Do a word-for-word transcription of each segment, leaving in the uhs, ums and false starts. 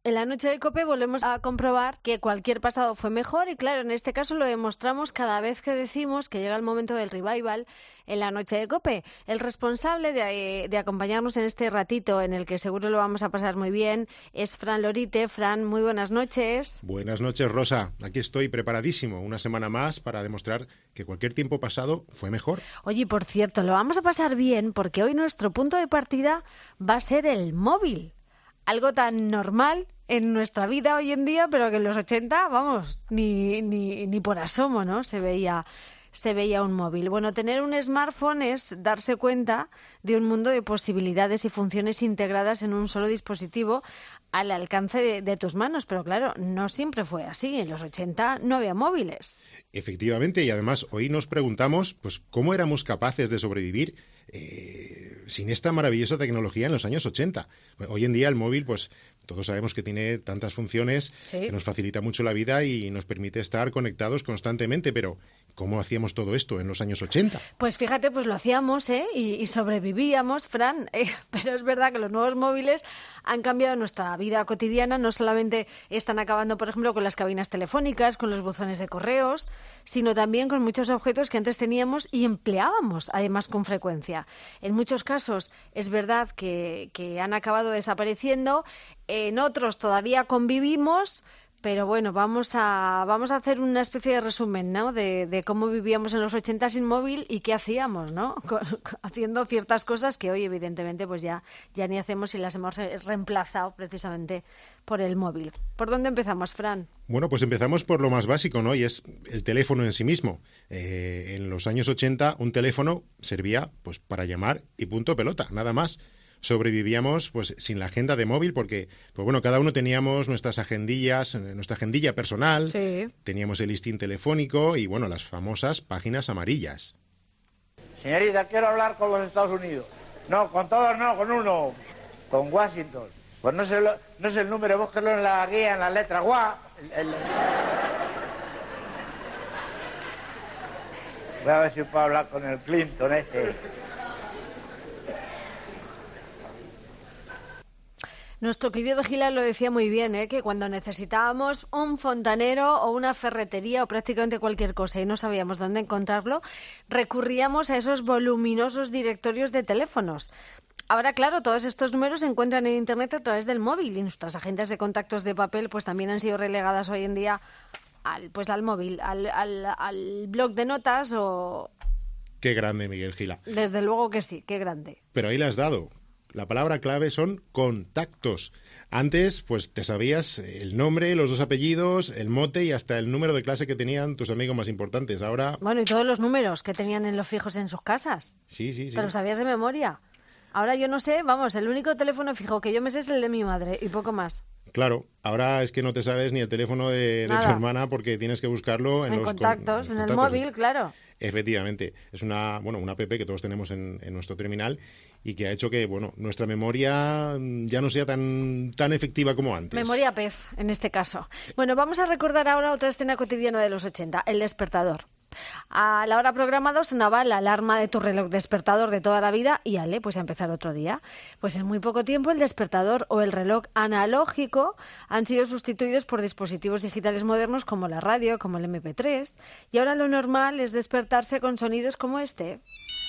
En la noche de COPE volvemos a comprobar que cualquier pasado fue mejor y claro, en este caso lo demostramos cada vez que decimos que llega el momento del revival en la noche de COPE. El responsable de, de acompañarnos en este ratito en el que seguro lo vamos a pasar muy bien es Fran Lorite. Fran, muy buenas noches. Buenas noches, Rosa. Aquí estoy preparadísimo una semana más para demostrar que cualquier tiempo pasado fue mejor. Oye, por cierto, lo vamos a pasar bien porque hoy nuestro punto de partida va a ser el móvil. Algo tan normal en nuestra vida hoy en día, pero que en los ochenta, vamos, ni, ni, ni por asomo, ¿no? Se veía, se veía un móvil. Bueno, tener un smartphone es darse cuenta de un mundo de posibilidades y funciones integradas en un solo dispositivo al alcance de, de tus manos. Pero claro, no siempre fue así. En los ochenta no había móviles. Efectivamente, y además hoy nos preguntamos, pues, ¿cómo éramos capaces de sobrevivir eh, sin esta maravillosa tecnología en los años ochenta? Hoy en día el móvil, pues, todos sabemos que tiene tantas funciones, ¿sí?, que nos facilita mucho la vida y nos permite estar conectados constantemente, pero ¿cómo hacíamos todo esto en los años ochenta? Pues fíjate, pues lo hacíamos, ¿eh? Y, y sobrevivíamos, Fran, eh, pero es verdad que los nuevos móviles han cambiado nuestra vida cotidiana, no solamente están acabando, por ejemplo, con las cabinas telefónicas, con los buzones de correos, sino también con muchos objetos que antes teníamos y empleábamos, además, con frecuencia. En muchos casos es verdad que, que han acabado desapareciendo, en otros todavía convivimos, pero bueno, vamos a vamos a hacer una especie de resumen, ¿no? De, de cómo vivíamos en los ochenta sin móvil y qué hacíamos, ¿no? Con, haciendo ciertas cosas que hoy, evidentemente, pues ya, ya ni hacemos y las hemos re- reemplazado precisamente por el móvil. ¿Por dónde empezamos, Fran? Bueno, pues empezamos por lo más básico, ¿no? Y es el teléfono en sí mismo. Eh, en los años ochenta un teléfono servía pues para llamar y punto pelota, nada más. Sobrevivíamos pues sin la agenda de móvil porque, pues bueno, cada uno teníamos nuestras agendillas, nuestra agendilla personal, sí, teníamos el listín telefónico y, bueno, las famosas páginas amarillas. Señorita, quiero hablar con los Estados Unidos. No, con todos no, con uno, con Washington. Pues no sé, lo, no sé el número, búsquelo en la guía, en la letra Gua. El, el... Voy a ver si puedo hablar con el Clinton este. Nuestro querido Gila lo decía muy bien, ¿eh? Que cuando necesitábamos un fontanero o una ferretería o prácticamente cualquier cosa y no sabíamos dónde encontrarlo, recurríamos a esos voluminosos directorios de teléfonos. Ahora, claro, todos estos números se encuentran en Internet a través del móvil y nuestras agendas de contactos de papel pues también han sido relegadas hoy en día al, pues, al móvil, al, al, al blog de notas o... Qué grande, Miguel Gila. Desde luego que sí, qué grande. Pero ahí le has dado. La palabra clave son contactos. Antes, pues te sabías el nombre, los dos apellidos, el mote y hasta el número de clase que tenían tus amigos más importantes. Ahora... Bueno, y todos los números que tenían en los fijos en sus casas. Sí, sí, sí. Pero sabías de memoria. Ahora yo no sé, vamos, el único teléfono fijo que yo me sé es el de mi madre y poco más. Claro, ahora es que no te sabes ni el teléfono de, de tu hermana porque tienes que buscarlo en, en los contactos, con, en, en el contactos. móvil, claro. Efectivamente, es una, bueno, una app que todos tenemos en, en nuestro terminal y que ha hecho que, bueno, nuestra memoria ya no sea tan, tan efectiva como antes. Memoria pez, en este caso. Bueno, vamos a recordar ahora otra escena cotidiana de los ochenta, el despertador. A la hora programada sonaba la alarma de tu reloj despertador de toda la vida y ale, pues a empezar otro día. Pues en muy poco tiempo el despertador o el reloj analógico han sido sustituidos por dispositivos digitales modernos como la radio, como el eme pe tres, y ahora lo normal es despertarse con sonidos como este.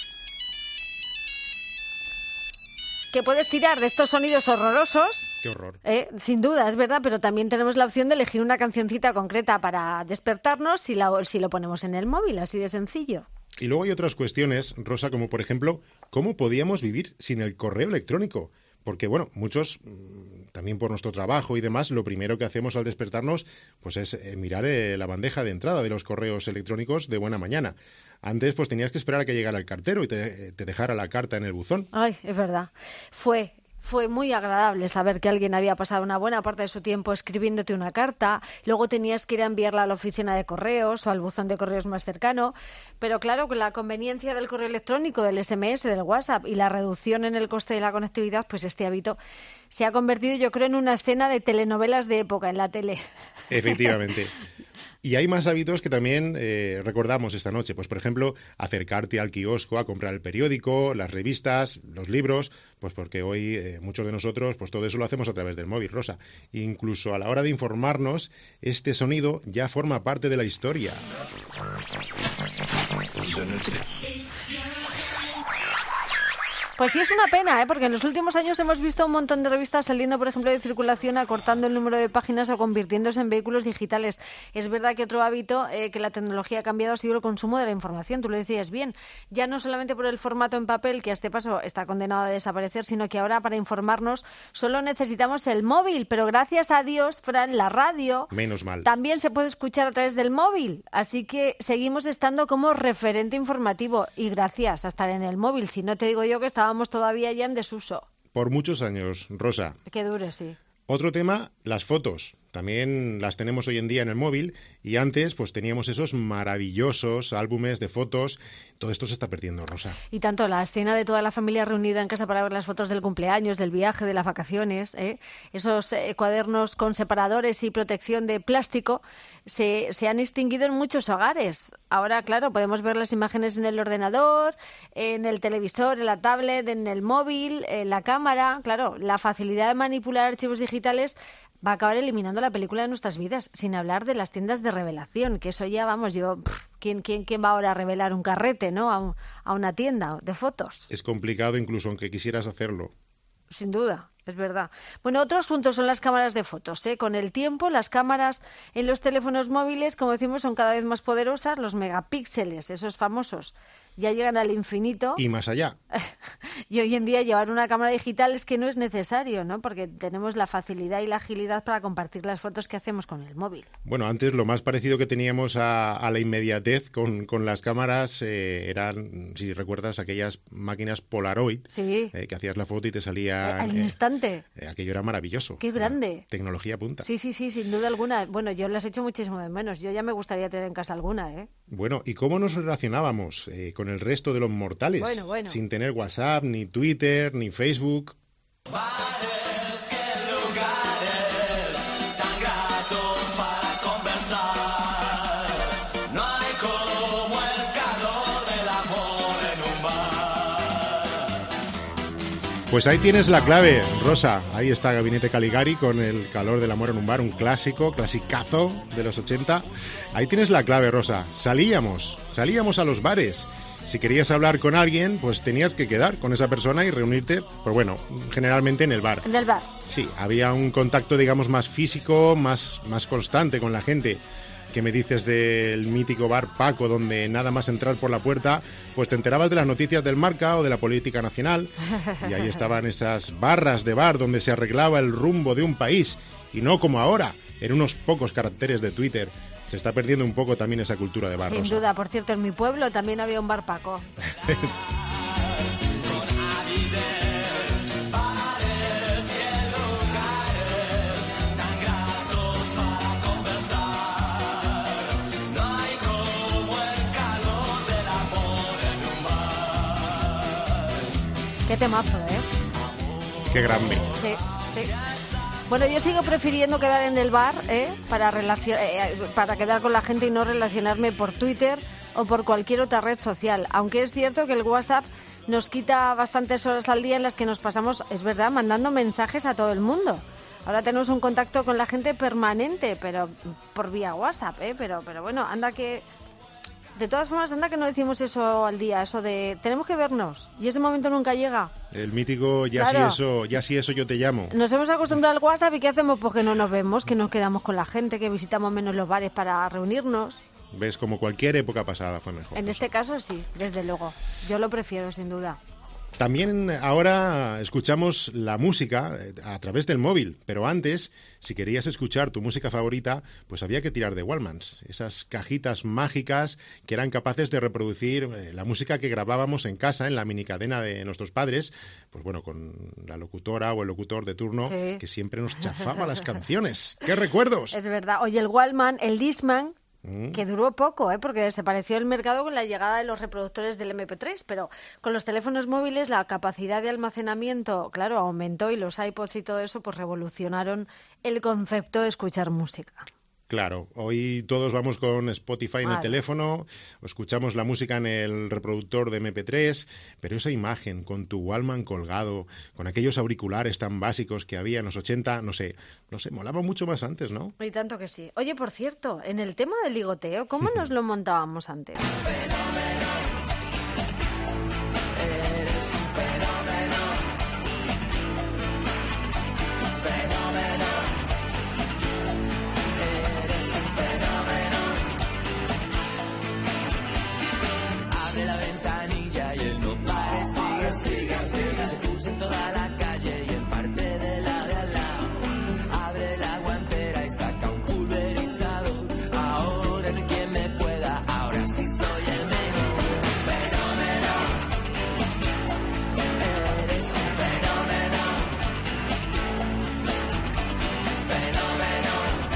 Que puedes tirar de estos sonidos horrorosos. ¡Qué horror! Eh, sin duda, es verdad, pero también tenemos la opción de elegir una cancioncita concreta para despertarnos si, la, si lo ponemos en el móvil, así de sencillo. Y luego hay otras cuestiones, Rosa, como por ejemplo, ¿cómo podíamos vivir sin el correo electrónico? Porque, bueno, muchos, también por nuestro trabajo y demás, lo primero que hacemos al despertarnos pues es eh, mirar eh, la bandeja de entrada de los correos electrónicos de buena mañana. Antes, pues tenías que esperar a que llegara el cartero y te, te dejara la carta en el buzón. Ay, es verdad. Fue... Fue muy agradable saber que alguien había pasado una buena parte de su tiempo escribiéndote una carta, luego tenías que ir a enviarla a la oficina de correos o al buzón de correos más cercano, pero claro, con la conveniencia del correo electrónico, del ese eme ese, del WhatsApp y la reducción en el coste de la conectividad, pues este hábito se ha convertido, yo creo, en una escena de telenovelas de época en la tele. Efectivamente. Y hay más hábitos que también eh, recordamos esta noche. Pues, por ejemplo, acercarte al kiosco a comprar el periódico, las revistas, los libros, pues porque hoy eh, muchos de nosotros, pues todo eso lo hacemos a través del móvil, Rosa. Incluso a la hora de informarnos, este sonido ya forma parte de la historia. Pues sí, es una pena, ¿eh? Porque en los últimos años hemos visto un montón de revistas saliendo, por ejemplo, de circulación, acortando el número de páginas o convirtiéndose en vehículos digitales. Es verdad que otro hábito eh, que la tecnología ha cambiado ha sido el consumo de la información. Tú lo decías bien, ya no solamente por el formato en papel, que a este paso está condenado a desaparecer, sino que ahora para informarnos solo necesitamos el móvil. Pero gracias a Dios, Fran, la radio Menos mal. también se puede escuchar a través del móvil. Así que seguimos estando como referente informativo. Y gracias a estar en el móvil. Si no te digo yo que estaba Estábamos todavía ya en desuso. Por muchos años, Rosa. Que dure, sí. Otro tema, las fotos. También las tenemos hoy en día en el móvil y antes pues teníamos esos maravillosos álbumes de fotos. Todo esto se está perdiendo, Rosa. Y tanto la escena de toda la familia reunida en casa para ver las fotos del cumpleaños, del viaje, de las vacaciones, ¿eh? esos eh, cuadernos con separadores y protección de plástico se, se han extinguido en muchos hogares. Ahora, claro, podemos ver las imágenes en el ordenador, en el televisor, en la tablet, en el móvil, en la cámara. Claro, la facilidad de manipular archivos digitales va a acabar eliminando la película de nuestras vidas, sin hablar de las tiendas de revelación, que eso ya, vamos, yo, pff, ¿quién, quién, quién va ahora a revelar un carrete, ¿no? A, un, a una tienda de fotos? Es complicado incluso aunque quisieras hacerlo. Sin duda, es verdad. Bueno, otro asunto son las cámaras de fotos, ¿eh? Con el tiempo, las cámaras en los teléfonos móviles, como decimos, son cada vez más poderosas. Los megapíxeles, esos famosos, ya llegan al infinito. Y más allá. Y hoy en día llevar una cámara digital es que no es necesario, ¿no? Porque tenemos la facilidad y la agilidad para compartir las fotos que hacemos con el móvil. Bueno, antes lo más parecido que teníamos a, a la inmediatez con, con las cámaras eh, eran, si recuerdas, aquellas máquinas Polaroid, sí. eh, que hacías la foto y te salía... Al eh, instante. Eh, aquello era maravilloso. ¡Qué grande! Tecnología punta. Sí, sí, sí, sin duda alguna. Bueno, yo las he hecho muchísimo de menos. Yo ya me gustaría tener en casa alguna, ¿eh? Bueno, ¿y cómo nos relacionábamos eh, con el resto de los mortales? Bueno, bueno. Sin tener WhatsApp, ni Twitter, ni Facebook. Pues ahí tienes la clave, Rosa. Ahí está Gabinete Caligari con El calor del amor en un bar, un clásico, clasicazo de los ochenta. Ahí tienes la clave, Rosa. Salíamos, salíamos a los bares. Si querías hablar con alguien, pues tenías que quedar con esa persona y reunirte, pues bueno, generalmente en el bar. En el bar. Sí, había un contacto, digamos, más físico, más, más constante con la gente. ¿Qué me dices del mítico bar Paco, donde nada más entrar por la puerta, pues te enterabas de las noticias del Marca o de la política nacional? Y ahí estaban esas barras de bar donde se arreglaba el rumbo de un país, y no como ahora, en unos pocos caracteres de Twitter. Se está perdiendo un poco también esa cultura de bar, Sin Rosa. duda, por cierto, en mi pueblo también había un bar Paco. Qué temazo, ¿eh? Qué grande. Sí, sí. Bueno, yo sigo prefiriendo quedar en el bar, ¿eh? Para, relacion- eh, para quedar con la gente y no relacionarme por Twitter o por cualquier otra red social. Aunque es cierto que el WhatsApp nos quita bastantes horas al día en las que nos pasamos, es verdad, mandando mensajes a todo el mundo. Ahora tenemos un contacto con la gente permanente, pero por vía WhatsApp, ¿eh? Pero, pero bueno, anda que... De todas formas, anda que no decimos eso al día, eso de tenemos que vernos y ese momento nunca llega. El mítico ya Claro. si eso, ya si eso yo te llamo. Nos hemos acostumbrado al WhatsApp y ¿qué hacemos? Pues que no nos vemos, que nos quedamos con la gente, que visitamos menos los bares para reunirnos. Ves, como cualquier época pasada fue mejor. En este caso sí, desde luego. Yo lo prefiero, sin duda. También ahora escuchamos la música a través del móvil, pero antes, si querías escuchar tu música favorita, pues había que tirar de Walkmans, esas cajitas mágicas que eran capaces de reproducir la música que grabábamos en casa, en la minicadena de nuestros padres, pues bueno, con la locutora o el locutor de turno, Sí. que siempre nos chafaba las canciones. ¡Qué recuerdos! Es verdad. Oye, el Walkman, el Discman, Mm. que duró poco, ¿eh? Porque desapareció el mercado con la llegada de los reproductores del eme pe tres, pero con los teléfonos móviles la capacidad de almacenamiento, claro, aumentó y los iPods y todo eso pues revolucionaron el concepto de escuchar música. Claro, hoy todos vamos con Spotify en Vale. el teléfono, escuchamos la música en el reproductor de eme pe tres, pero esa imagen con tu Walkman colgado, con aquellos auriculares tan básicos que había en los ochenta, no sé, no sé, molaba mucho más antes, ¿no? Y tanto que sí. Oye, por cierto, en el tema del ligoteo, ¿cómo nos lo montábamos antes? Abre la ventanilla y él no pare, sigue, sigue, sigue. Se puso en toda la calle y en parte de la de al lado. Abre la guantera y saca un pulverizador. Ahora no hay quien me pueda, ahora sí soy el mejor. Fenómeno, eres un fenómeno. Fenómeno,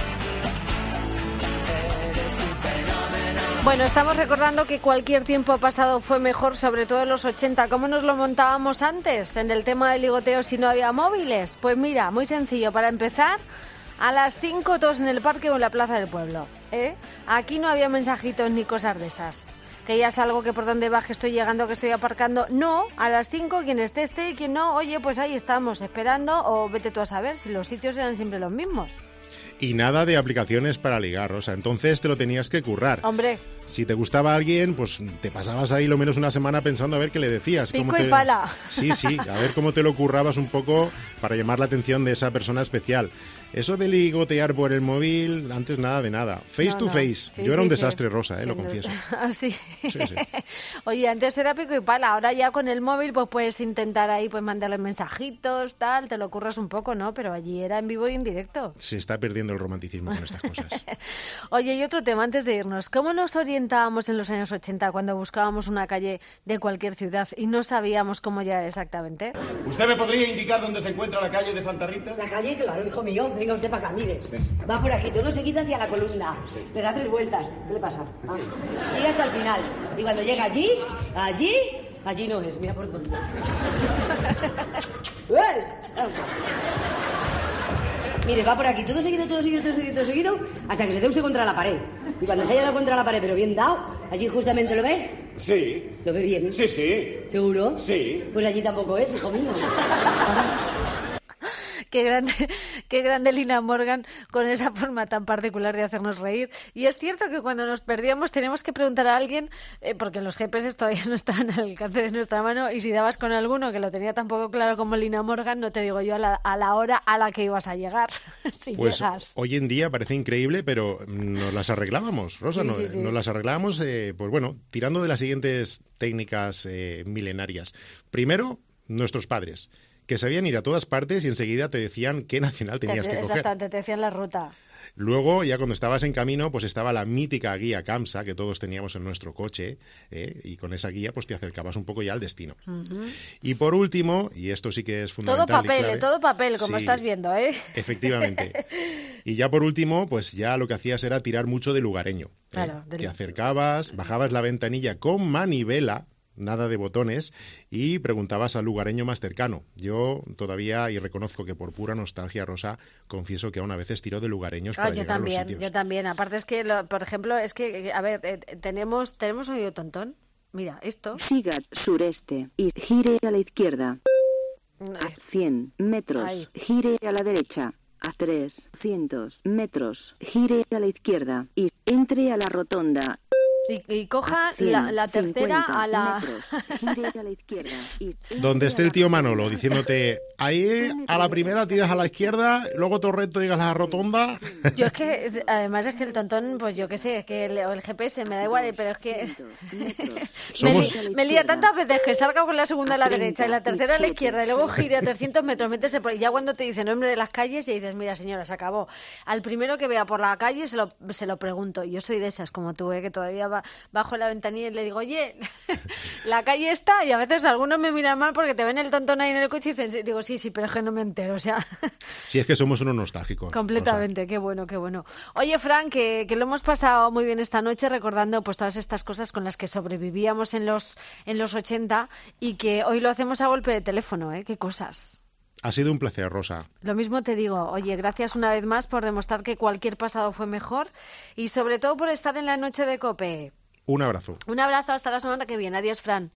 eres un fenómeno. Bueno, estamos recordando que cualquier tiempo pasado fue mejor, sobre todo en los ochenta. ¿Cómo nos lo montábamos antes en el tema del ligoteo si no había móviles? Pues mira, muy sencillo. Para empezar, a las cinco todos en el parque o en la plaza del pueblo, ¿eh? Aquí no había mensajitos ni cosas de esas. Que ya salgo, que por donde va, que estoy llegando, que estoy aparcando. No, a las cinco, quien esté, esté, y quien no, oye, pues ahí estamos, esperando, o vete tú a saber si los sitios eran siempre los mismos. Y nada de aplicaciones para ligar, o sea, entonces te lo tenías que currar. Hombre, Si te gustaba alguien, pues te pasabas ahí lo menos una semana pensando a ver qué le decías. pico cómo y te... pala. Sí, sí, a ver cómo te lo currabas un poco para llamar la atención de esa persona especial. Eso de ligotear por el móvil, antes nada de nada. Face No, to no. face. Sí, Yo era sí, un sí. desastre, Rosa, eh, Sin lo duda. confieso. Ah, sí. Sí, sí. Oye, antes era pico y pala, ahora ya con el móvil pues puedes intentar ahí pues mandarle mensajitos, tal, te lo curras un poco, ¿no? Pero allí era en vivo y en directo. Se está perdiendo el romanticismo con estas cosas. Oye, y otro tema antes de irnos. ¿Cómo nos orientábamos en los años ochenta cuando buscábamos una calle de cualquier ciudad y no sabíamos cómo llegar exactamente? ¿Usted me podría indicar dónde se encuentra la calle de Santa Rita? La calle, claro, hijo mío. Venga usted para acá, mire. Va por aquí, todo seguido hacia la columna. Le da tres vueltas. ¿Qué le pasa? Ah. Sigue hasta el final. Y cuando llega allí, allí, allí no es. Mira por dónde. ¡Uey! Vamos. Mire, va por aquí, todo seguido, todo seguido, todo seguido, todo seguido, hasta que se dé usted contra la pared. Y cuando se haya dado contra la pared, pero bien dado, allí justamente lo ve. Sí. ¿Lo ve bien? Sí, sí. ¿Seguro? Sí. Pues allí tampoco es, hijo mío. Qué grande, qué grande Lina Morgan con esa forma tan particular de hacernos reír. Y es cierto que cuando nos perdíamos teníamos que preguntar a alguien, eh, porque los G P S todavía no estaban al alcance de nuestra mano, y si dabas con alguno que lo tenía tan poco claro como Lina Morgan, no te digo yo a la, a la hora a la que ibas a llegar, si Pues llegas. hoy en día parece increíble, pero nos las arreglábamos, Rosa, Sí, no- sí, sí. nos las arreglábamos, eh, pues bueno, tirando de las siguientes técnicas eh, milenarias. Primero, nuestros padres, que sabían ir a todas partes y enseguida te decían qué nacional tenías Te- que coger. exactamente, te decían la ruta. Luego, ya cuando estabas en camino, pues estaba la mítica guía CAMSA que todos teníamos en nuestro coche, ¿eh? Y con esa guía pues te acercabas un poco ya al destino. Ujú. Y por último, y esto sí que es Todo fundamental y papel, clave, eh, todo papel, como sí, estás viendo, ¿eh? efectivamente. Y ya por último, pues ya lo que hacías era tirar mucho de lugareño. ¿eh? Claro, del- Te acercabas, bajabas la ventanilla con manivela, nada de botones, y preguntabas al lugareño más cercano. Yo todavía, y reconozco que por pura nostalgia, Rosa, confieso que aún a veces tiro de lugareños Ah, para yo llegar a los también, sitios. yo también. Aparte es que, lo- por ejemplo, es que, a ver, eh, tenemos, tenemos oído tontón. Mira, esto. Siga sureste y gire a la izquierda. A eh, cien metros, Ahí. gire a la derecha. A trescientos metros, gire a la izquierda y entre a la rotonda. Y, y coja A cien, la, la tercera cincuenta a la... metros, gire a la izquierda y entre Donde esté a el la tío rotonda. Manolo diciéndote, ahí a la primera tiras a la izquierda, luego todo recto llegas a la rotonda. Yo es que, es- además es que el tontón, pues yo qué sé, es que el, o el G P S me da igual, pero es que... Metros, Me, Somos- li- me lía tantas veces que salga con la segunda a la derecha y la tercera a la izquierda y luego gire a trescientos metros, métese por... Y ya cuando te dicen nombre de las calles y dices, mira señora, se acabó. Al primero que vea por la calle se lo, se lo pregunto. Yo soy de esas, como tú, ¿eh? Que todavía va, bajo la ventanilla y le digo, oye, la calle está, y a veces algunos me miran mal porque te ven el tontón ahí en el coche y dicen, sí, digo, sí, sí, pero es que no me entero, o sea... Si es que somos unos nostálgicos. Completamente, qué bueno, qué bueno. Oye, Fran, que, que lo hemos pasado muy bien esta noche recordando pues todas estas cosas con las que sobrevivíamos en los en los ochenta y que hoy lo hacemos a golpe de teléfono, ¿eh? Qué cosas. Ha sido un placer, Rosa. Lo mismo te digo. Oye, gracias una vez más por demostrar que cualquier pasado fue mejor y sobre todo por estar en la noche de COPE. Un abrazo. Un abrazo, hasta la semana que viene. Adiós, Fran.